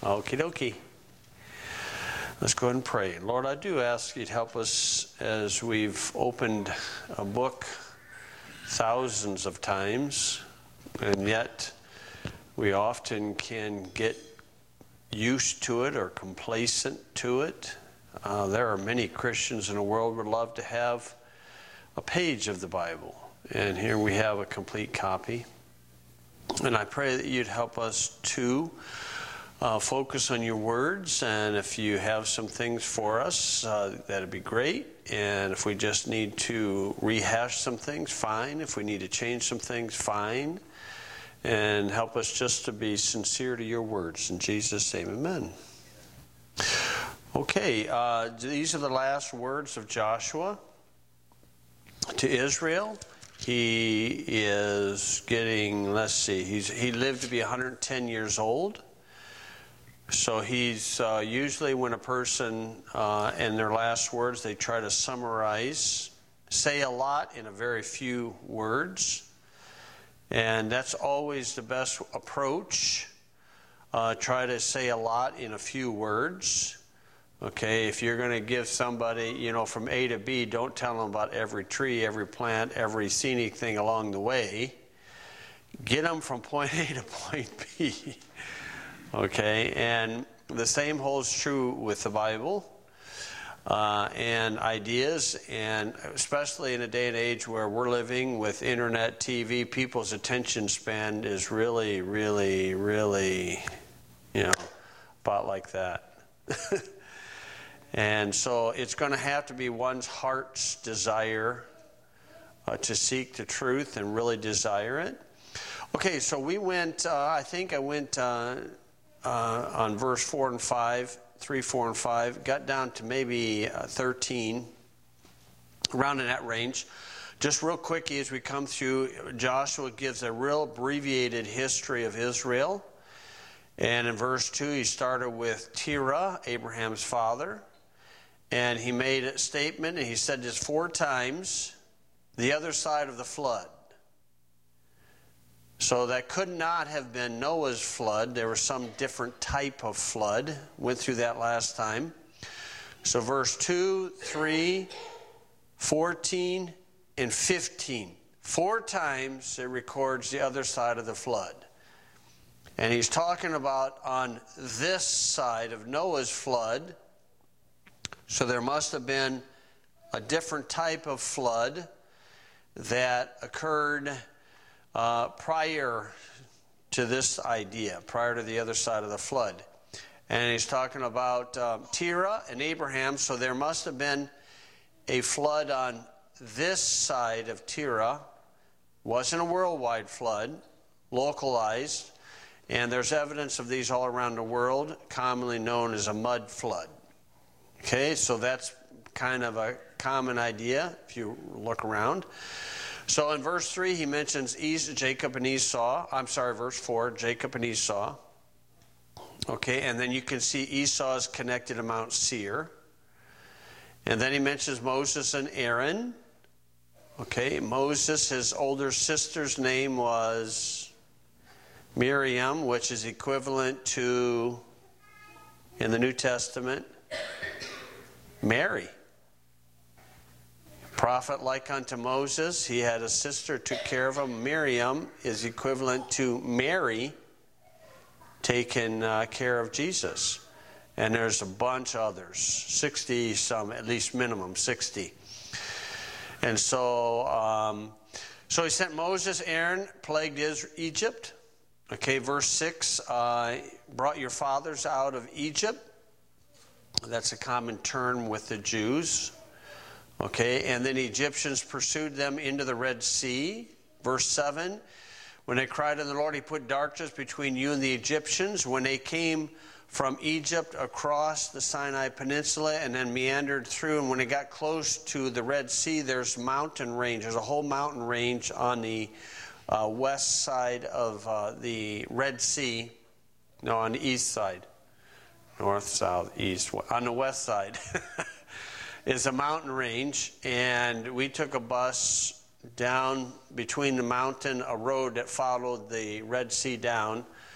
Okie dokie. Let's go ahead and pray. Lord, I do ask you to help us as we've opened a book thousands of times, and yet we often can get used to it or complacent to it. There are many Christians in the world who would love to have a page of the Bible, and here we have a complete copy. And I pray that you'd help us to focus on your words, and if you have some things for us, that'd be great. And if we just need to rehash some things, fine. If we need to change some things, fine. And help us just to be sincere to your words. In Jesus' name, amen. Okay, these are the last words of Joshua to Israel. He is getting, he lived to be 110 years old. So he's usually when a person, in their last words, they try to summarize, say a lot in a very few words. And that's always the best approach. Try to say a lot in a few words. Okay, if you're going to give somebody, from A to B, don't tell them about every tree, every plant, every scenic thing along the way. Get them from point A to point B. Okay, and the same holds true with the Bible and ideas, and especially in a day and age where we're living with internet, TV, people's attention span is really, really, really, about like that. And so it's going to have to be one's heart's desire to seek the truth and really desire it. Okay, so we went, I went on verse 4 and 5, 3, 4, and 5, got down to maybe 13, around in that range. Just real quickly as we come through, Joshua gives a real abbreviated history of Israel. And in verse 2, he started with Terah, Abraham's father. And he made a statement, and he said this 4 times, the other side of the flood. So that could not have been Noah's flood. There was some different type of flood. Went through that last time. So verse 2, 3, 14, and 15. 4 times it records the other side of the flood. And he's talking about on this side of Noah's flood. So there must have been a different type of flood that occurred prior to this idea, prior to the other side of the flood. And he's talking about Terah and Abraham, so there must have been a flood on this side of Terah. Wasn't a worldwide flood, localized, and there's evidence of these all around the world, commonly known as a mud flood. Okay, so that's kind of a common idea if you look around. So in verse 3, he mentions Jacob and Esau. Verse 4, Jacob and Esau. Okay, and then you can see Esau is connected to Mount Seir. And then he mentions Moses and Aaron. Okay, Moses, his older sister's name was Miriam, which is equivalent to, in the New Testament, Mary. Prophet like unto Moses, he had a sister, took care of him. Miriam is equivalent to Mary taking care of Jesus. And there's a bunch others, 60 some, at least minimum 60. And so he sent Moses, Aaron, plagued Egypt. Okay, verse 6, brought your fathers out of Egypt. That's a common term with the Jews. Okay, and then the Egyptians pursued them into the Red Sea. Verse 7, when they cried to the Lord, he put darkness between you and the Egyptians. When they came from Egypt across the Sinai Peninsula and then meandered through, and when they got close to the Red Sea, there's mountain range. There's a whole mountain range on the west side of the Red Sea. No, on the east side. North, south, east. On the west side. Is a mountain range, and we took a bus down between the mountain, a road that followed the Red Sea down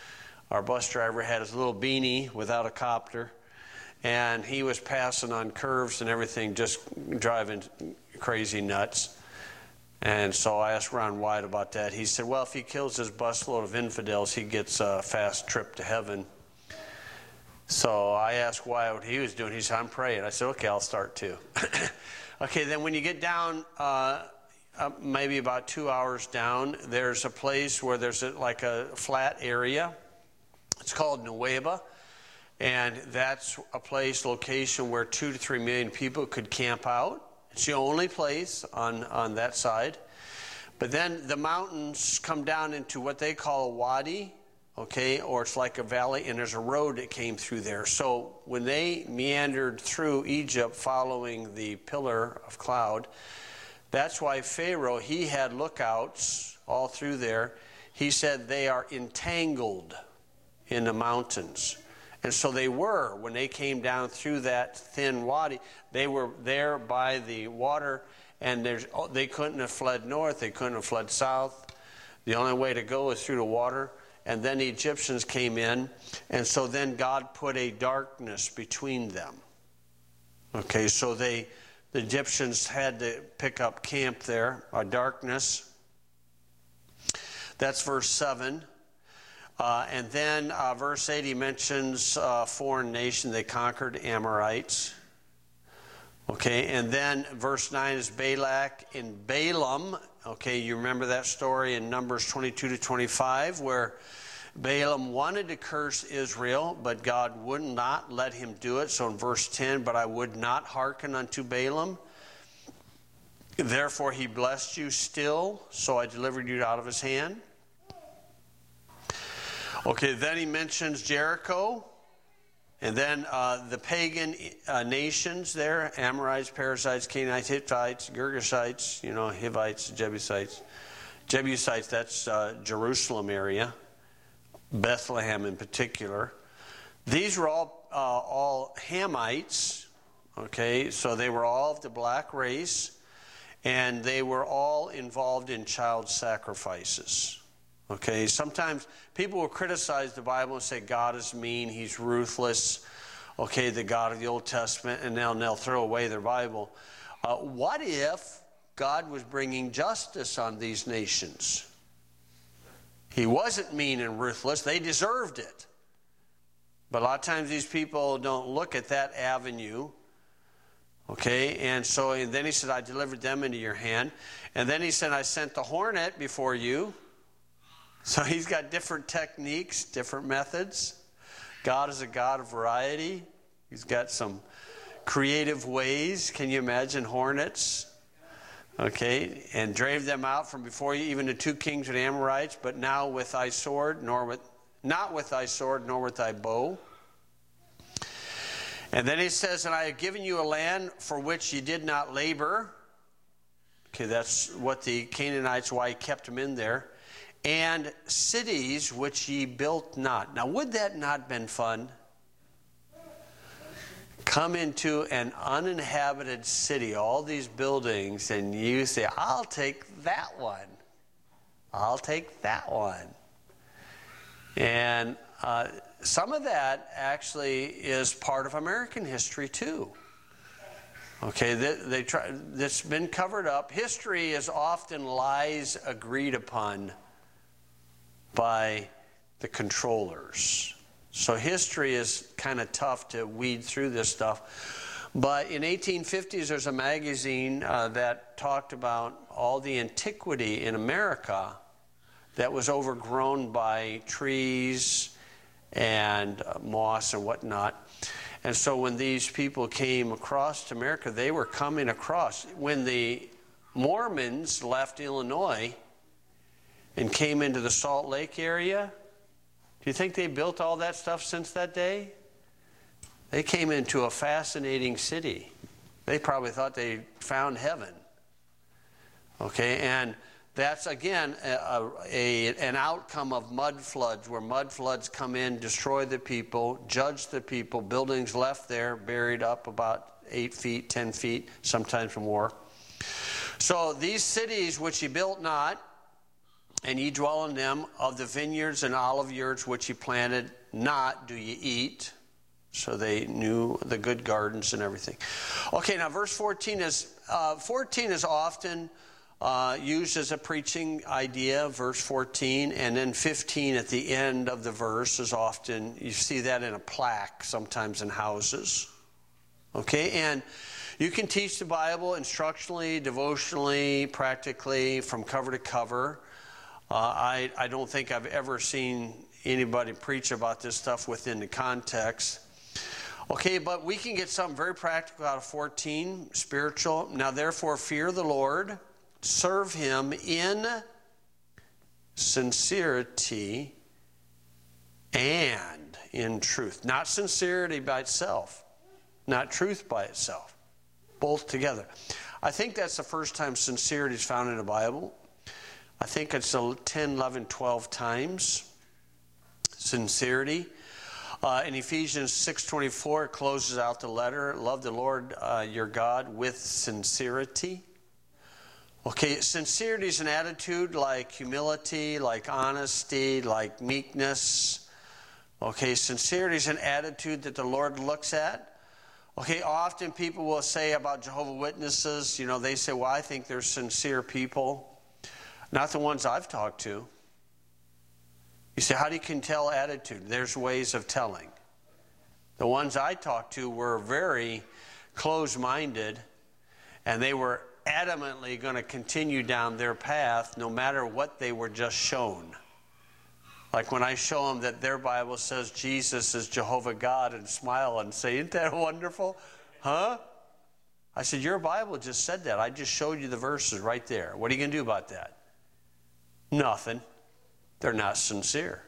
Our bus driver had his little beanie without a copter, and he was passing on curves and everything, just driving crazy nuts. And so I asked Ron White about that. He said, well, if he kills his busload of infidels, he gets a fast trip to heaven. So I asked Wyatt what he was doing. He said, I'm praying. I said, okay, I'll start too. Okay, then when you get down, maybe about 2 hours down, there's a place where there's like a flat area. It's called Nueva. And that's a place, location where 2 to 3 million people could camp out. It's the only place on that side. But then the mountains come down into what they call a wadi, okay, or it's like a valley, and there's a road that came through there. So when they meandered through Egypt following the pillar of cloud, that's why Pharaoh, he had lookouts all through there. He said they are entangled in the mountains. And so they were, when they came down through that thin wadi, they were there by the water, and they couldn't have fled north, they couldn't have fled south. The only way to go is through the water. And then the Egyptians came in, and so then God put a darkness between them. Okay, so the Egyptians had to pick up camp there, a darkness. That's verse 7. And then verse 8, he mentions foreign nation. They conquered Amorites. Okay, and then verse 9 is Balak and Balaam. Okay, you remember that story in Numbers 22 to 25 where Balaam wanted to curse Israel, but God would not let him do it. So in verse 10, but I would not hearken unto Balaam. Therefore he blessed you still, so I delivered you out of his hand. Okay, then he mentions Jericho, and then the pagan nations there, Amorites, Perizzites, Canaanites, Hittites, Girgashites, Hivites, Jebusites. Jebusites, that's Jerusalem area, Bethlehem in particular. These were all Hamites, okay, so they were all of the black race, and they were all involved in child sacrifices. Okay, sometimes people will criticize the Bible and say God is mean, he's ruthless, okay, the God of the Old Testament, and they'll throw away their Bible. What if God was bringing justice on these nations? He wasn't mean and ruthless, they deserved it. But a lot of times these people don't look at that avenue. Okay, and then he said, I delivered them into your hand. And then he said, I sent the hornet before you. So he's got different techniques, different methods. God is a God of variety. He's got some creative ways. Can you imagine hornets? Okay, and drave them out from before you, even the 2 kings of the Amorites, but now with thy sword, not with thy sword, nor with thy bow. And then he says, and I have given you a land for which you did not labor. Okay, that's what the Canaanites, why he kept them in there. And cities which ye built not. Now, would that not have been fun? Come into an uninhabited city, all these buildings, and you say, I'll take that one. I'll take that one. And some of that actually is part of American history too. Okay, that's been covered up. History is often lies agreed upon by the controllers. So history is kind of tough to weed through this stuff. But in 1850s, there's a magazine that talked about all the antiquity in America that was overgrown by trees and moss and whatnot. And so when these people came across to America, they were coming across. When the Mormons left Illinois and came into the Salt Lake area, do you think they built all that stuff since that day? They came into a fascinating city. They probably thought they found heaven. Okay, and that's, again, an outcome of mud floods, where mud floods come in, destroy the people, judge the people, buildings left there, buried up about 8 feet, 10 feet, sometimes more. So these cities which he built not, and ye dwell in them. Of the vineyards and olive yards which he planted, not do ye eat. So they knew the good gardens and everything. Okay, now verse 14 is often used as a preaching idea, verse 14, and then 15 at the end of the verse is often, you see that in a plaque sometimes in houses. Okay, and you can teach the Bible instructionally, devotionally, practically, from cover to cover. I don't think I've ever seen anybody preach about this stuff within the context. Okay, but we can get something very practical out of 14, spiritual. Now, therefore, fear the Lord, serve him in sincerity and in truth. Not sincerity by itself, not truth by itself, both together. I think that's the first time sincerity is found in the Bible. I think it's 10, 11, 12 times. Sincerity. In Ephesians 6:24, it closes out the letter. Love the Lord your God with sincerity. Okay, sincerity is an attitude like humility, like honesty, like meekness. Okay, sincerity is an attitude that the Lord looks at. Okay, often people will say about Jehovah's Witnesses, they say, well, I think they're sincere people. Not the ones I've talked to. You say, how do you can tell attitude? There's ways of telling. The ones I talked to were very close-minded, and they were adamantly going to continue down their path no matter what they were just shown. Like when I show them that their Bible says Jesus is Jehovah God and smile and say, isn't that wonderful? Huh? I said, your Bible just said that. I just showed you the verses right there. What are you going to do about that? Nothing. They're not sincere.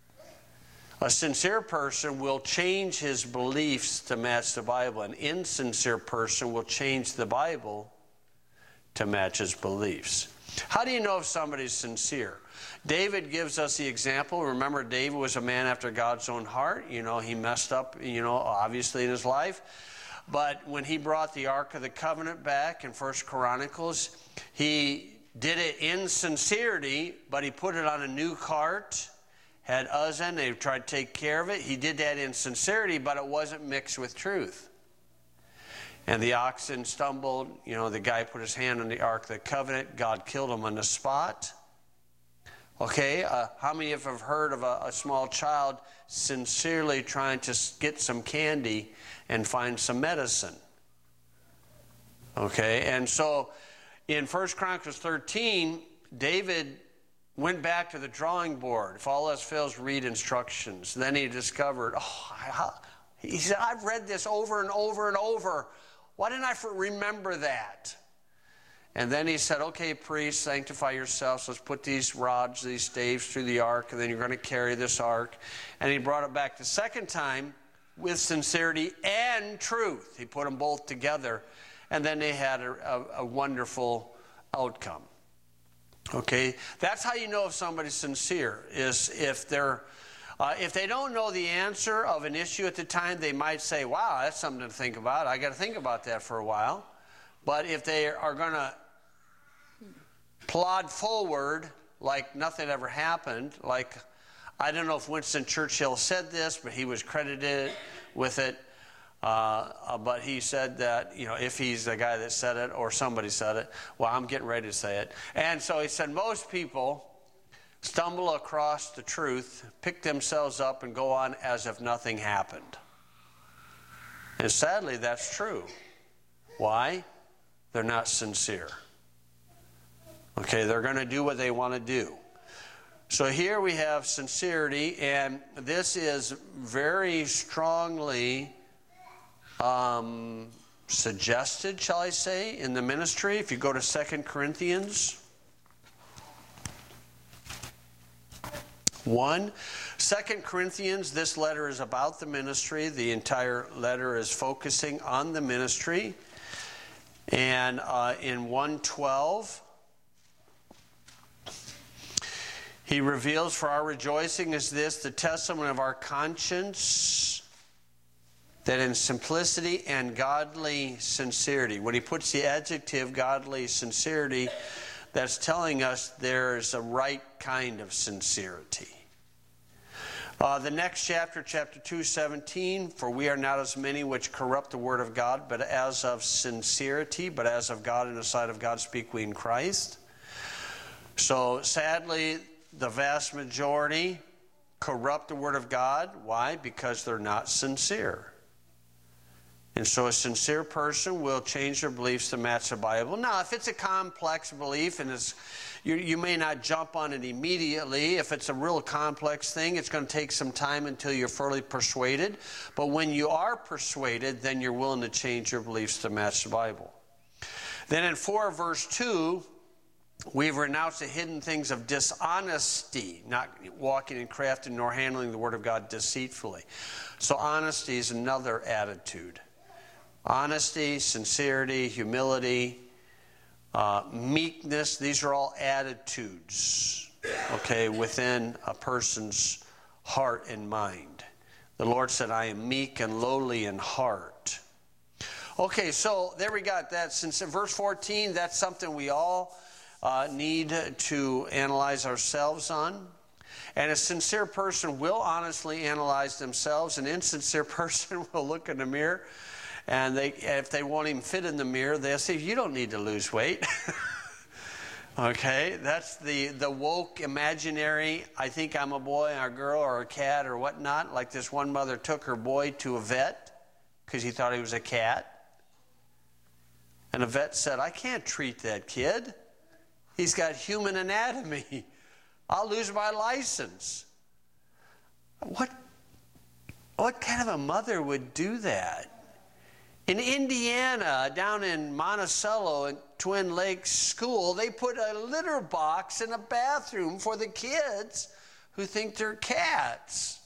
A sincere person will change his beliefs to match the Bible. An insincere person will change the Bible to match his beliefs. How do you know if somebody's sincere? David gives us the example. Remember, David was a man after God's own heart. He messed up, obviously in his life. But when he brought the Ark of the Covenant back in 1 Chronicles, he did it in sincerity, but he put it on a new cart, had Uzzah, they tried to take care of it. He did that in sincerity, but it wasn't mixed with truth. And the oxen stumbled. The guy put his hand on the Ark of the Covenant. God killed him on the spot. Okay, how many of you have heard of a small child sincerely trying to get some candy and find some medicine? Okay, and so in 1 Chronicles 13, David went back to the drawing board. If all else fails, read instructions. Then he discovered, he said, I've read this over and over and over. Why didn't I remember that? And then he said, okay, priests, sanctify yourselves. Let's put these rods, these staves through the ark, and then you're going to carry this ark. And he brought it back the second time with sincerity and truth. He put them both together. And then they had a wonderful outcome. Okay, that's how you know if somebody's sincere, is if they don't know the answer of an issue at the time, they might say, wow, that's something to think about. I got to think about that for a while. But if they are going to plod forward like nothing ever happened, like, I don't know if Winston Churchill said this, but he was credited with it. But he said that, if he's the guy that said it or somebody said it, well, I'm getting ready to say it. And so he said, most people stumble across the truth, pick themselves up, and go on as if nothing happened. And sadly, that's true. Why? They're not sincere. Okay, they're going to do what they want to do. So here we have sincerity, and this is very strongly suggested, shall I say, in the ministry. If you go to 2 Corinthians 1. 2 Corinthians, this letter is about the ministry. The entire letter is focusing on the ministry. And in 1:12, he reveals, for our rejoicing is this, the testimony of our conscience, that in simplicity and godly sincerity. When he puts the adjective godly sincerity, that's telling us there's a right kind of sincerity. The next chapter, chapter 2:17, for we are not as many which corrupt the word of God, but as of sincerity, but as of God in the sight of God speak we in Christ. So sadly, the vast majority corrupt the word of God. Why? Because they're not sincere. And so a sincere person will change their beliefs to match the Bible. Now, if it's a complex belief and you may not jump on it immediately. If it's a real complex thing, it's going to take some time until you're fully persuaded. But when you are persuaded, then you're willing to change your beliefs to match the Bible. Then in 4 verse 2, we've renounced the hidden things of dishonesty, not walking in craft nor handling the word of God deceitfully. So honesty is another attitude. Honesty, sincerity, humility, meekness, these are all attitudes, okay, within a person's heart and mind. The Lord said, I am meek and lowly in heart. Okay, so there we got that. Since in verse 14, that's something we all need to analyze ourselves on. And a sincere person will honestly analyze themselves. An insincere person will look in the mirror, and if they won't even fit in the mirror, they'll say, you don't need to lose weight. Okay, that's the woke imaginary, I think I'm a boy or a girl or a cat or whatnot. Like this one mother took her boy to a vet because he thought he was a cat. And the vet said, I can't treat that kid. He's got human anatomy. I'll lose my license. What kind of a mother would do that? In Indiana, down in Monticello at Twin Lakes School, they put a litter box in a bathroom for the kids who think they're cats.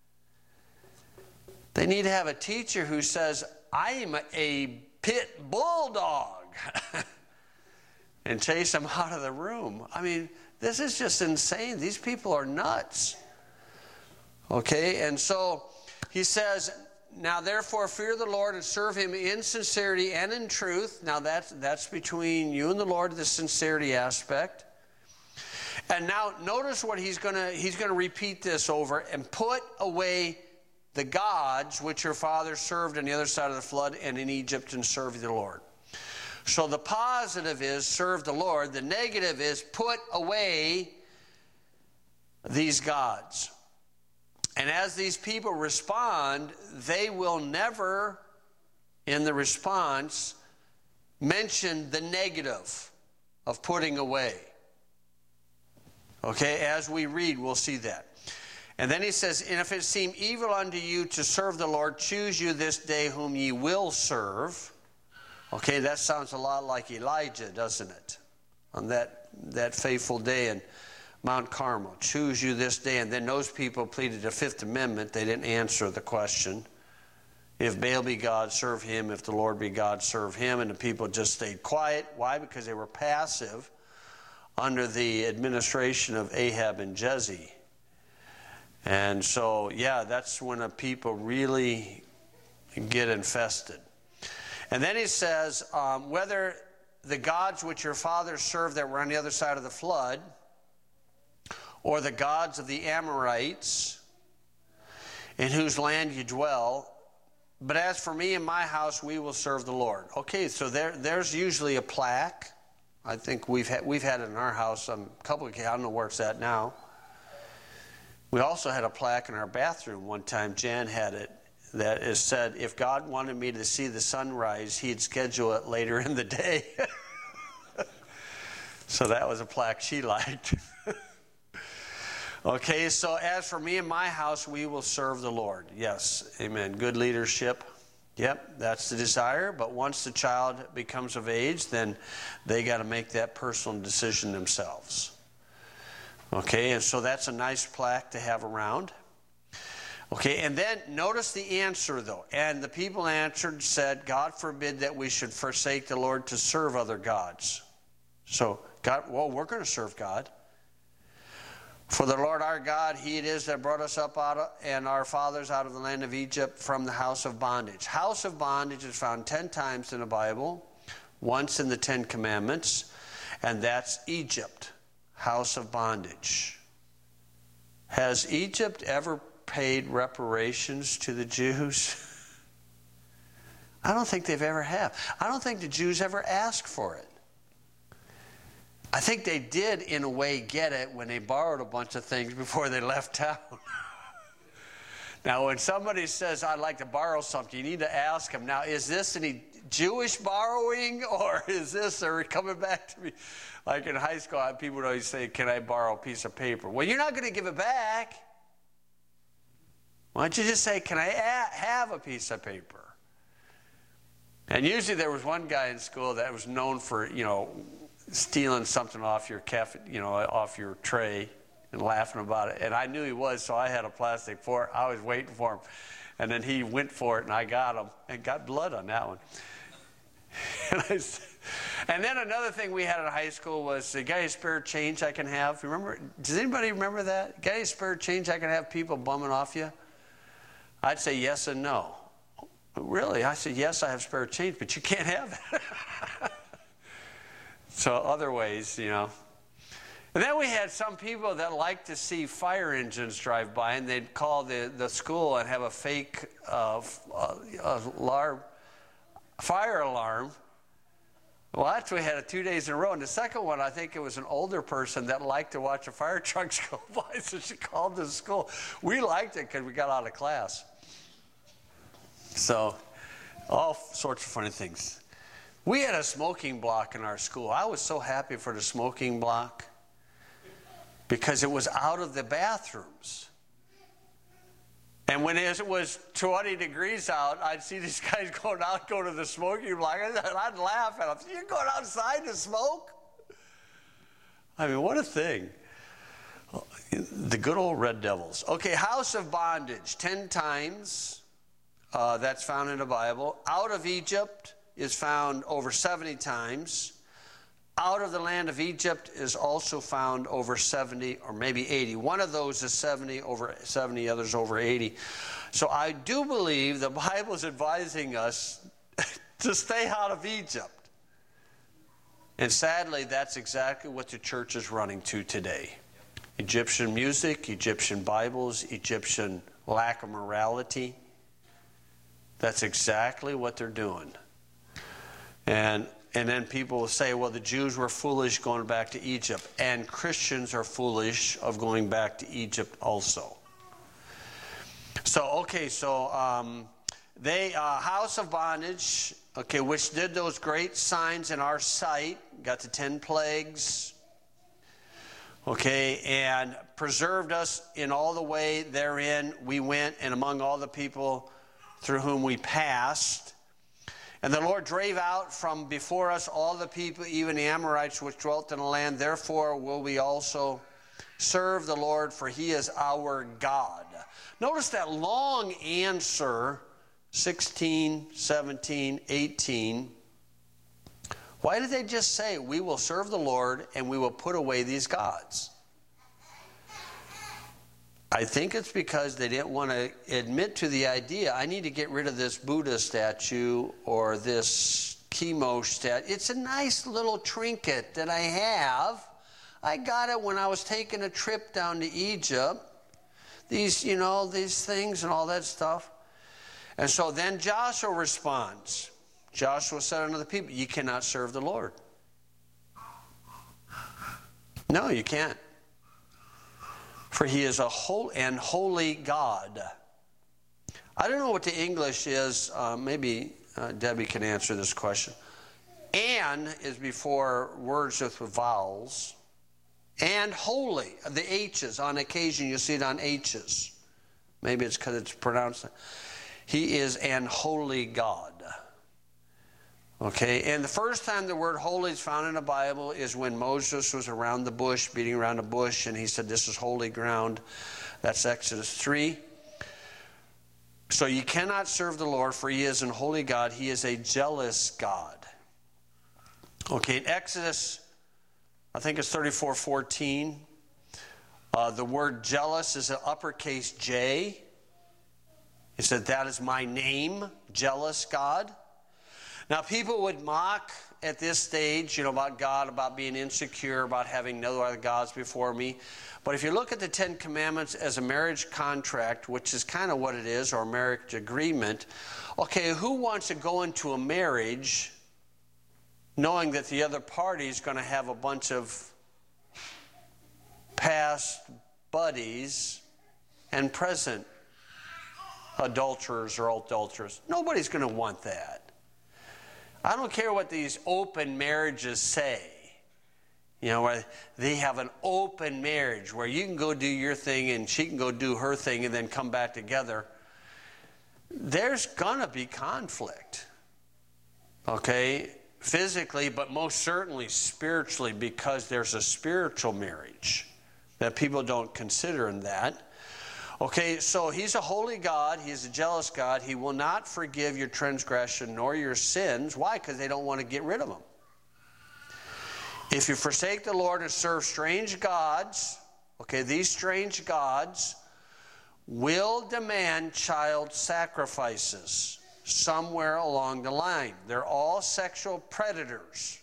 They need to have a teacher who says, I'm a pit bulldog, and chase them out of the room. I mean, this is just insane. These people are nuts. Okay, and so he says, now therefore fear the Lord and serve him in sincerity and in truth. Now that's between you and the Lord, the sincerity aspect. And now notice what he's going to repeat this over, and put away the gods which your fathers served on the other side of the flood and in Egypt, and serve the Lord. So the positive is serve the Lord. The negative is put away these gods. And as these people respond, they will never, in the response, mention the negative of putting away. Okay, as we read, we'll see that. And then he says, and if it seem evil unto you to serve the Lord, choose you this day whom ye will serve. Okay, that sounds a lot like Elijah, doesn't it? On that faithful day in Mount Carmel. Choose you this day. And then those people pleaded the Fifth Amendment. They didn't answer the question. If Baal be God, serve him. If the Lord be God, serve him. And the people just stayed quiet. Why? Because they were passive under the administration of Ahab and Jezebel. And so, yeah, that's when a people really get infested. And then he says, whether the gods which your fathers served that were on the other side of the flood, or the gods of the Amorites, in whose land you dwell, but as for me and my house, we will serve the Lord. Okay, so there's usually a plaque. I think we've had it in our house on a couple of occasions. I don't know where it's at now. We also had a plaque in our bathroom one time. Jan had it that is said, if God wanted me to see the sunrise, he'd schedule it later in the day. So that was a plaque she liked. Okay, so as for me and my house, we will serve the Lord. Yes, amen. Good leadership. Yep, that's the desire. But once the child becomes of age, then they got to make that personal decision themselves. Okay, and so that's a nice plaque to have around. Okay, and then notice the answer, though. And the people answered, said, God forbid that we should forsake the Lord to serve other gods. So, God, well, we're going to serve God. For the Lord our God, he it is that brought us up and our fathers out of the land of Egypt from the house of bondage. House of bondage is found 10 times in the Bible, once in the 10 Commandments. and that's Egypt, house of bondage. Has Egypt ever paid reparations to the Jews? I don't think they've ever have. I don't think the Jews ever asked for it. I think they did, in a way, get it when they borrowed a bunch of things before they left town. Now, when somebody says, I'd like to borrow something, you need to ask them, now, is this any Jewish borrowing, or is this, or coming back to me? Like in high school, people would always say, can I borrow a piece of paper? Well, you're not going to give it back. Why don't you just say, can I have a piece of paper? And usually there was one guy in school that was known for, stealing something off your off your tray and laughing about it. And I knew he was, so I had a plastic fork. I was waiting for him. And then he went for it, and I got him, and got blood on that one. And then another thing we had in high school was, got any spare change I can have? Remember? Does anybody remember that? Got any spare change I can have people bumming off you? I'd say yes and no. Really? I said, yes, I have spare change, but you can't have it. So other ways, And then we had some people that liked to see fire engines drive by, and they'd call the school and have a fake fire alarm. Well, actually, we had it 2 days in a row. And the second one, I think it was an older person that liked to watch the fire trucks go by, so she called the school. We liked it because we got out of class. So, all sorts of funny things. We had a smoking block in our school. I was so happy for the smoking block because it was out of the bathrooms. And when it was 20 degrees out, I'd see these guys going to the smoking block, and I'd laugh at them. You're going outside to smoke? I mean, what a thing. The good old Red Devils. Okay, house of bondage, 10 times. That's found in the Bible. Out of Egypt is found over 70 times. Out of the land of Egypt is also found over 70 or maybe 80. One of those is 70, over 70, others over 80. So I do believe the Bible is advising us to stay out of Egypt. And sadly, that's exactly what the church is running to today. Egyptian music, Egyptian Bibles, Egyptian lack of morality. That's exactly what they're doing. And then people will say, well, the Jews were foolish going back to Egypt. And Christians are foolish of going back to Egypt also. So, they, house of bondage, which did those great signs in our sight, got the 10 plagues, and preserved us in all the way therein we went and among all the people through whom we passed. And the Lord drave out from before us all the people, even the Amorites which dwelt in the land. Therefore will we also serve the Lord, for he is our God. Notice that long answer, 16, 17, 18. Why did they just say, we will serve the Lord and we will put away these gods? I think it's because they didn't want to admit to the idea, I need to get rid of this Buddha statue or this Chemosh statue. It's a nice little trinket that I have. I got it when I was taking a trip down to Egypt. These, these things and all that stuff. And so then Joshua responds. Joshua said unto the people, you cannot serve the Lord. No, you can't. For he is a holy God. I don't know what the English is. Maybe Debbie can answer this question. And is before words with vowels. And holy. The H's. On occasion you see it on H's. Maybe it's because it's pronounced. He is an holy God. And the first time the word holy is found in the Bible is when Moses was around the bush, beating around the bush, and he said, this is holy ground. That's Exodus 3. So you cannot serve the Lord, for he is an holy God. He is a jealous God. In Exodus, I think it's 34:14. The word jealous is an uppercase J. He said, that is my name, jealous God. Now, people would mock at this stage, about God, about being insecure, about having no other gods before me. But if you look at the Ten Commandments as a marriage contract, which is kind of what it is, or a marriage agreement, okay, who wants to go into a marriage knowing that the other party is going to have a bunch of past buddies and present adulterers or adulterers? Nobody's going to want that. I don't care what these open marriages say. Where they have an open marriage where you can go do your thing and she can go do her thing and then come back together. There's going to be conflict. Okay? Physically, but most certainly spiritually, because there's a spiritual marriage that people don't consider in that. Okay, so he's a holy God. He's a jealous God. He will not forgive your transgression nor your sins. Why? Because they don't want to get rid of them. If you forsake the Lord and serve strange gods, okay, these strange gods will demand child sacrifices somewhere along the line. They're all sexual predators.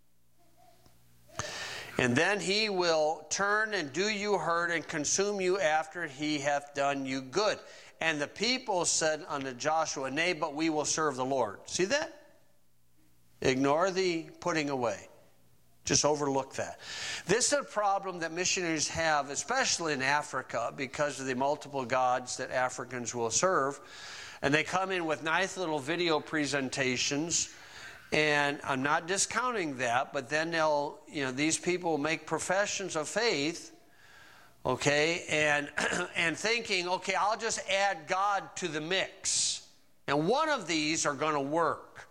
And then he will turn and do you hurt and consume you after he hath done you good. And the people said unto Joshua, Nay, but we will serve the Lord. See that? Ignore the putting away. Just overlook that. This is a problem that missionaries have, especially in Africa, because of the multiple gods that Africans will serve. And they come in with nice little video presentations. And I'm not discounting that, but then they'll, these people will make professions of faith, okay, and thinking, okay, I'll just add God to the mix. And one of these are going to work.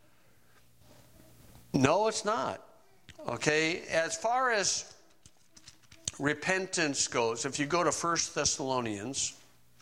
No, it's not. Okay, as far as repentance goes, if you go to 1 Thessalonians,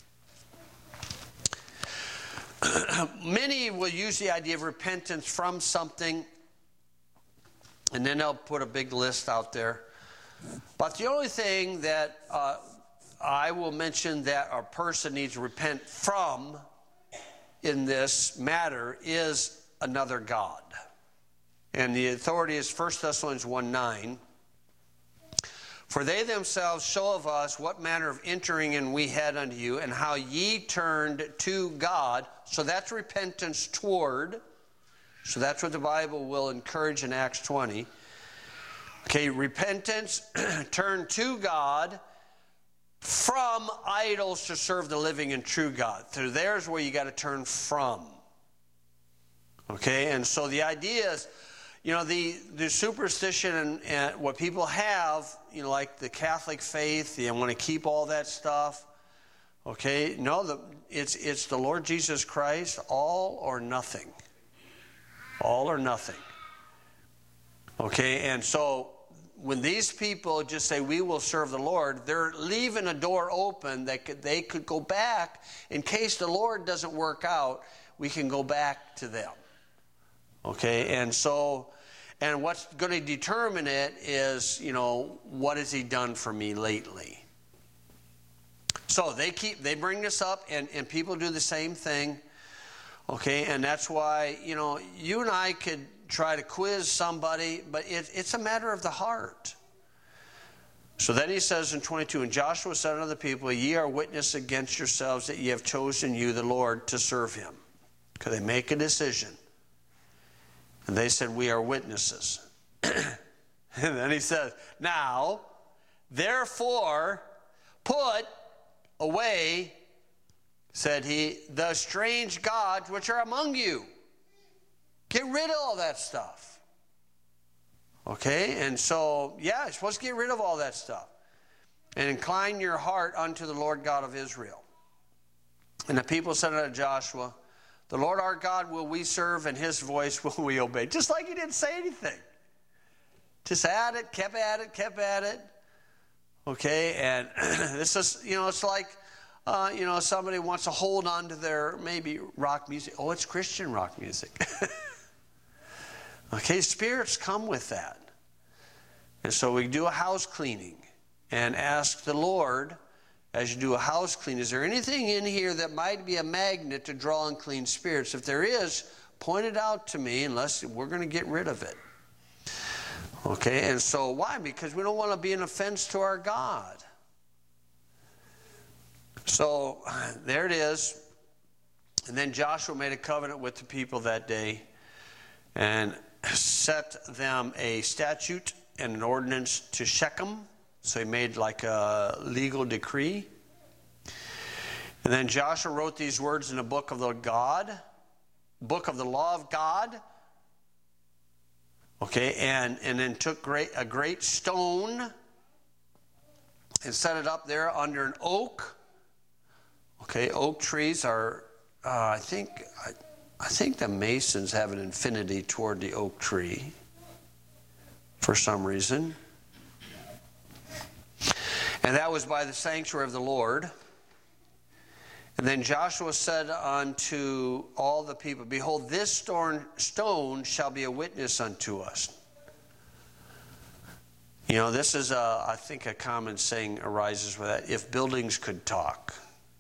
many will use the idea of repentance from something, and then they'll put a big list out there. But the only thing that I will mention that a person needs to repent from in this matter is another god. And the authority is 1 Thessalonians 1:9. For they themselves show of us what manner of entering in we had unto you, and how ye turned to God. So that's repentance toward. So that's what the Bible will encourage in Acts 20. Okay, repentance, turn to God from idols to serve the living and true God. So there's where you got to turn from. Okay, and so the idea is, the superstition and what people have, like the Catholic faith, they want to keep all that stuff. Okay, no, it's the Lord Jesus Christ, all or nothing. All or nothing. Okay, and so when these people just say, we will serve the Lord, they're leaving a door open that they could go back. In case the Lord doesn't work out, we can go back to them. Okay, and what's going to determine it is, what has he done for me lately? So they bring this up, and people do the same thing. Okay, and that's why, you and I could try to quiz somebody, but it's a matter of the heart. So then he says in 22, and Joshua said unto the people, ye are witness against yourselves that ye have chosen you, the Lord, to serve him. Because they make a decision. And they said, we are witnesses. And then he says, now, therefore, put away, said he, the strange gods which are among you. Get rid of all that stuff. Okay? And so, you're supposed to get rid of all that stuff. And incline your heart unto the Lord God of Israel. And the people said unto Joshua, the Lord our God will we serve, and his voice will we obey. Just like he didn't say anything. Just at it, kept at it. Okay, and this is, it's like, somebody wants to hold on to their maybe rock music. Oh, it's Christian rock music. Okay, spirits come with that. And so we do a house cleaning and ask the Lord, as you do a house clean, is there anything in here that might be a magnet to draw unclean spirits? If there is, point it out to me unless we're going to get rid of it. Okay, and so why? Because we don't want to be an offense to our God. So there it is. And then Joshua made a covenant with the people that day and set them a statute and an ordinance to Shechem. So he made like a legal decree. And then Joshua wrote these words in the book of the law of God. Okay, and then took a great stone and set it up there under an oak. Okay, oak trees are, I think the Masons have an affinity toward the oak tree for some reason. And that was by the sanctuary of the Lord. And then Joshua said unto all the people, behold, this stone shall be a witness unto us. You know, this is, I think, a common saying arises with that. If buildings could talk.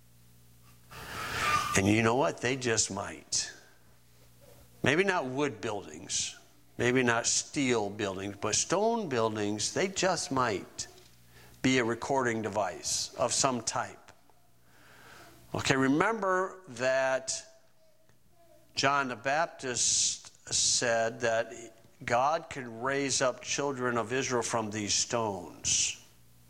And you know what? They just might. Maybe not wood buildings. Maybe not steel buildings. But stone buildings, they just might be a recording device of some type. Okay, remember that John the Baptist said that God could raise up children of Israel from these stones.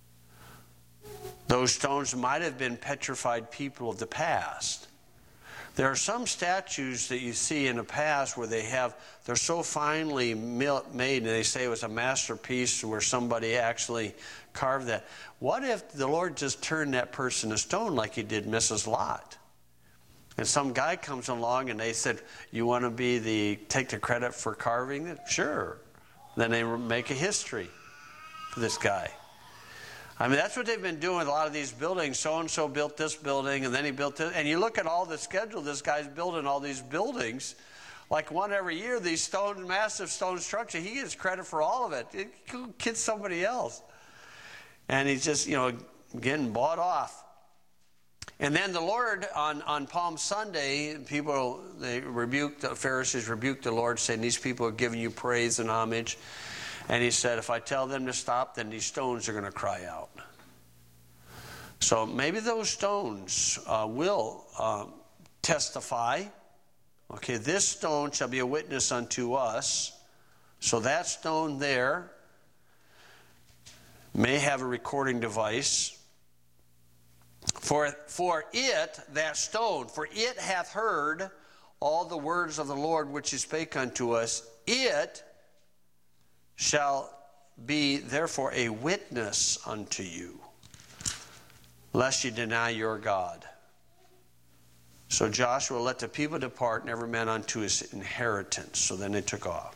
Those stones might have been petrified people of the past. There are some statues that you see in the past where they're so finely made and they say it was a masterpiece where somebody actually carved that. What if the Lord just turned that person to stone like he did Mrs. Lot? And some guy comes along and they said, you want to take the credit for carving it? Sure. Then they make a history for this guy. I mean, that's what they've been doing with a lot of these buildings. So-and-so built this building, and then he built this. And you look at all the schedule, this guy's building all these buildings. Like one every year, these massive stone structures. He gets credit for all of it. Kid somebody else. And he's just, getting bought off. And then the Lord, on Palm Sunday, the Pharisees rebuked the Lord, saying, these people are giving you praise and homage. And he said, if I tell them to stop, then these stones are going to cry out. So maybe those stones will testify. Okay, this stone shall be a witness unto us. So that stone there may have a recording device. For it, that stone, for it hath heard all the words of the Lord which he spake unto us. It shall be therefore a witness unto you, lest you deny your God. So Joshua let the people depart, and every man unto his inheritance. So then they took off.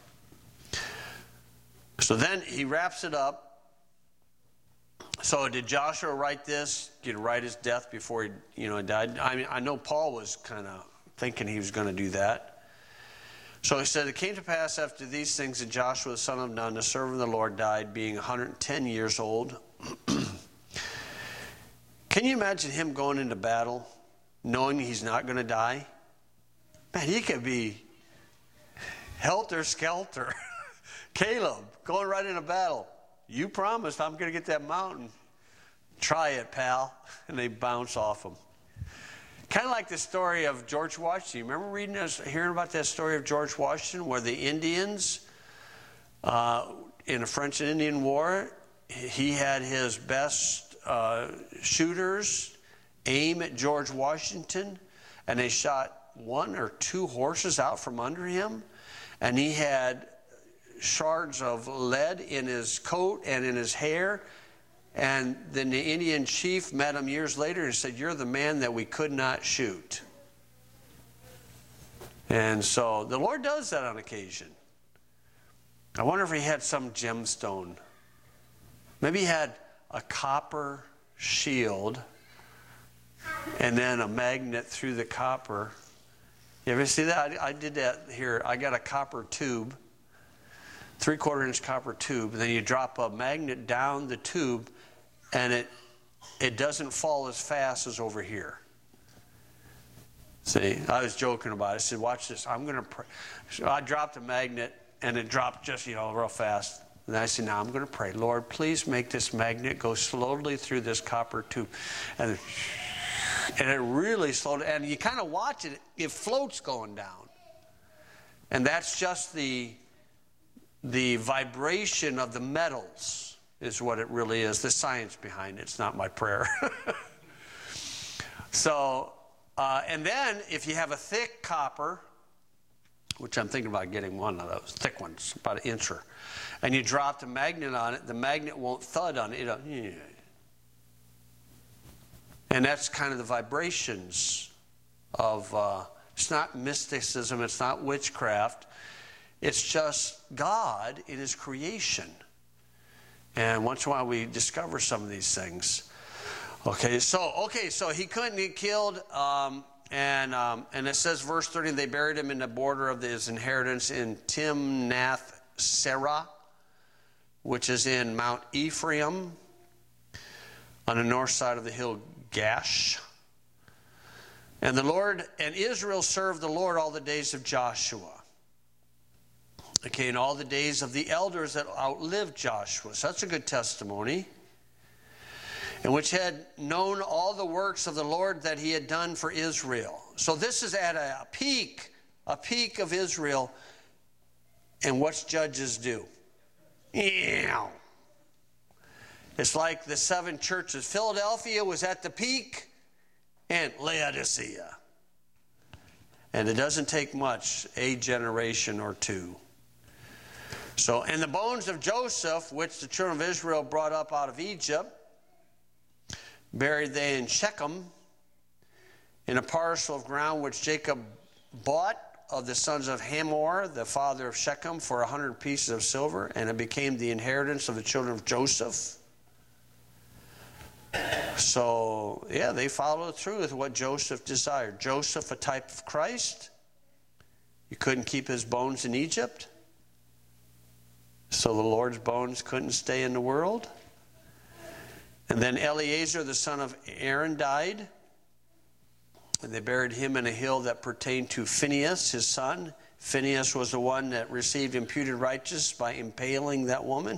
So then he wraps it up. So did Joshua write this? Did he write his death before he died? I mean, I know Paul was kind of thinking he was going to do that. So he said, it came to pass after these things that Joshua the son of Nun, the servant of the Lord, died, being 110 years old. Can you imagine him going into battle, knowing he's not going to die? Man, he could be helter-skelter. Caleb, going right into battle. You promised I'm going to get that mountain. Try it, pal. And they bounce off him. Kind of like the story of George Washington. You remember hearing about that story of George Washington, where the Indians, in the French and Indian War, he had his best shooters aim at George Washington, and they shot one or two horses out from under him, and he had shards of lead in his coat and in his hair. And then the Indian chief met him years later and said, you're the man that we could not shoot. And so the Lord does that on occasion. I wonder if he had some gemstone. Maybe he had a copper shield and then a magnet through the copper. You ever see that? I did that here. I got a copper tube, 3/4 inch copper tube, and then you drop a magnet down the tube, and it doesn't fall as fast as over here. See, I was joking about it. I said, watch this. I'm going to pray. So I dropped a magnet, and it dropped just, real fast. And I said, now I'm going to pray. Lord, please make this magnet go slowly through this copper tube. And it really slowed. And you kind of watch it. It floats going down. And that's just the vibration of the metals is what it really is. The science behind it. It's not my prayer. So... and then, if you have a thick copper, which I'm thinking about getting one of those thick ones, about an incher, and you drop the magnet on it, the magnet won't thud on it. And that's kind of the vibrations of, it's not mysticism, it's not witchcraft, it's just God in His creation. And once in a while we discover some of these things. Okay, so he couldn't get killed, and it says, verse 30, they buried him in the border of his inheritance in Timnath Serah, which is in Mount Ephraim, on the north side of the hill Gash. And the Lord and Israel served the Lord all the days of Joshua. Okay, and all the days of the elders that outlived Joshua. So that's a good testimony. And which had known all the works of the Lord that He had done for Israel. So this is at a peak of Israel. And what's Judges do? It's like the 7 churches. Philadelphia was at the peak, and Laodicea. And it doesn't take much, a generation or two. So, and the bones of Joseph, which the children of Israel brought up out of Egypt, buried they in Shechem, in a parcel of ground which Jacob bought of the sons of Hamor, the father of Shechem, for 100 pieces of silver, and it became the inheritance of the children of Joseph. So, yeah, they followed through with what Joseph desired. Joseph, a type of Christ. You couldn't keep his bones in Egypt, so the Lord's bones couldn't stay in the world. And then Eleazar, the son of Aaron, died. And they buried him in a hill that pertained to Phinehas, his son. Phinehas was the one that received imputed righteousness by impaling that woman,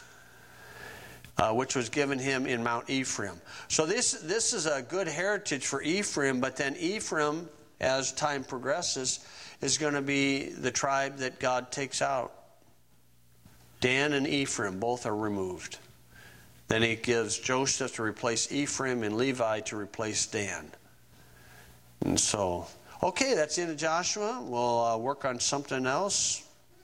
which was given him in Mount Ephraim. So this is a good heritage for Ephraim, but then Ephraim, as time progresses, is going to be the tribe that God takes out. Dan and Ephraim both are removed. Then He gives Joseph to replace Ephraim and Levi to replace Dan. And so, okay, that's the end of Joshua. We'll work on something else.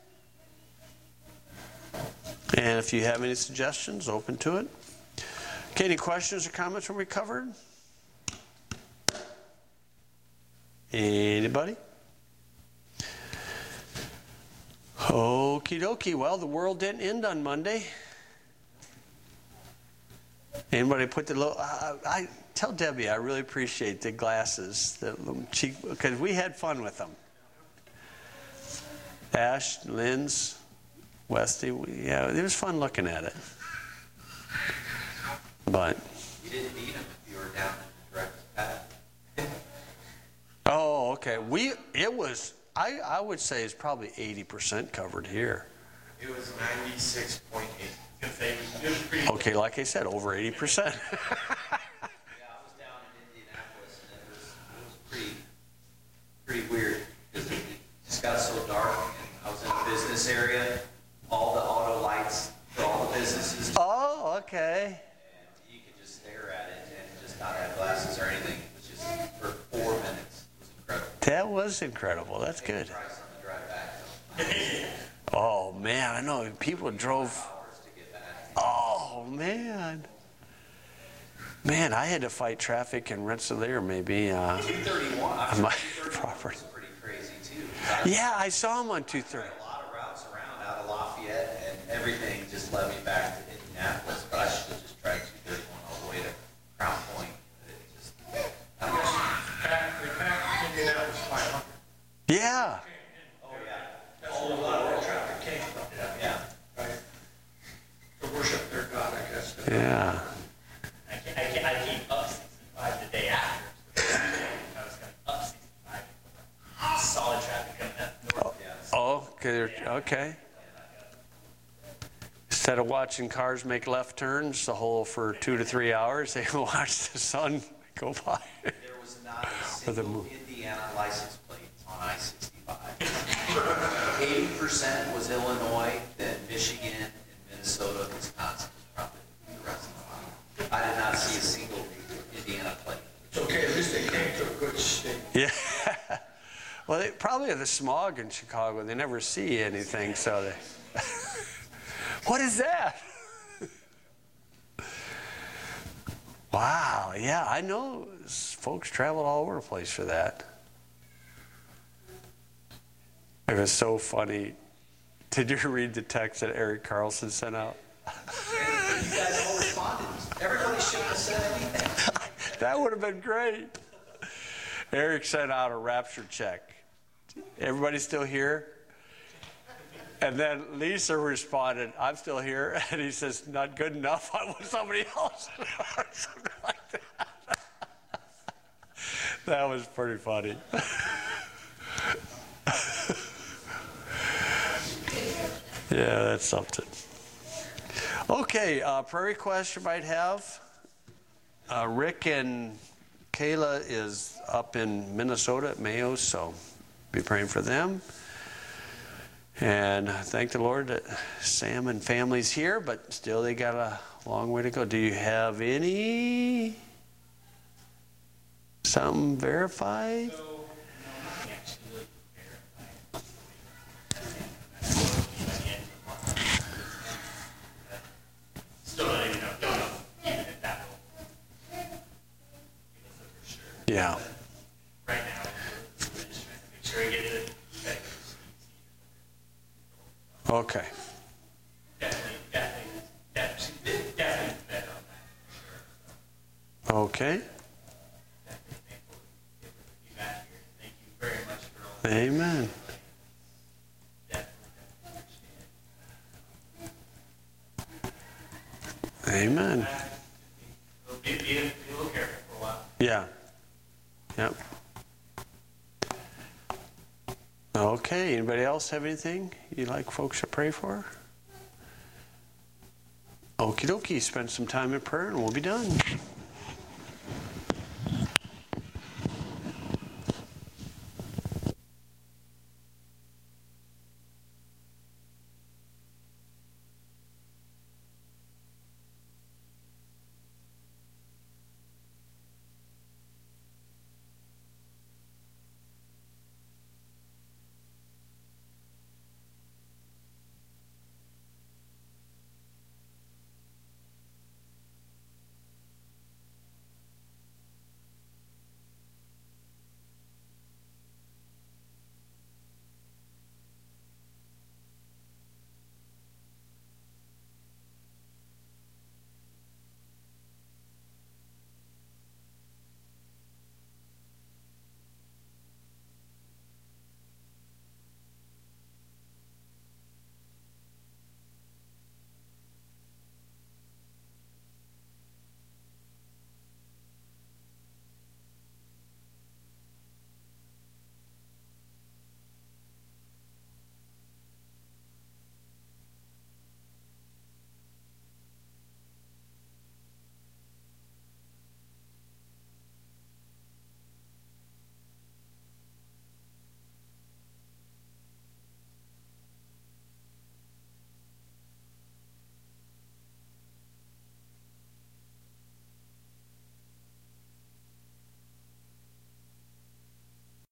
And if you have any suggestions, open to it. Okay, any questions or comments when we covered? Anybody? Okie dokie. Well, the world didn't end on Monday. Anybody put the little... I tell Debbie I really appreciate the glasses, the little cheek, because we had fun with them. Ash, Lynn's, Westy, yeah, it was fun looking at it. But you didn't need them if you were down in the direct path. Oh, okay. I would say it's probably 80% covered here. It was 96.8. It was pretty Okay, like I said, over 80%. Yeah, I was down in Indianapolis, and it was pretty weird because it just got so dark, and I was in a business area. All the auto lights for all the businesses. Oh, okay. And you could just stare at it and just not have glasses or anything. It was just for 4 minutes. It was incredible. That was incredible. That's good. Price on the drive back. Oh, man, I know people drove... Hours to get back. Oh, man. Man, I had to fight traffic in Rensselaer maybe. 231. On my property. Was pretty crazy, too. Yeah, I saw him on 230. A lot of routes around out of Lafayette, and everything just led me back to Indianapolis, but I should have just tried 231 all the way to Crown Point. It just, I don't know. They packed Indianapolis 500. Yeah. Oh, yeah. That's where a lot of that traffic came from. Yeah. Right. To worship their God, I guess. Yeah. I came up 65 the day after. I was going up 65 okay. Instead of watching cars make left turns the whole for 2 to 3 hours, they watch the sun go by. There was not a single Indiana license plate on I-65. 80% was Illinois, then Michigan, and Minnesota, Wisconsin was probably the rest of them. I did not see a single Indiana plate. It's okay, at least they came to a good state. Yeah. Well, they probably have the smog in Chicago. They never see anything, so they... What is that? Wow, yeah, I know folks travel all over the place for that. It was so funny. Did you read the text that Eric Carlson sent out? And you guys all responded. Everybody shouldn't have said anything. That would have been great. Eric sent out a rapture check. Everybody still here? And then Lisa responded, I'm still here. And he says, not good enough. I want somebody else. Something like that. That was pretty funny. Yeah, that's something. Okay, prayer request you might have. Rick and Kayla is up in Minnesota at Mayo, so be praying for them. And thank the Lord that Sam and family's here, but still they got a long way to go. Do you have any something verified? So, no, nothing actually really verified. Still don't even know, even if that will give us a for sure. Yeah. Right now, we're just trying to make sure we get the Okay. definitely better on that for sure. Okay. Definitely thankful to be back here. Thank you very much for all. Amen. Definitely understand. Amen. Be a little careful for a while. Yeah. Yep. Okay, anybody else have anything you'd like folks to pray for? Okie dokie, spend some time in prayer and we'll be done.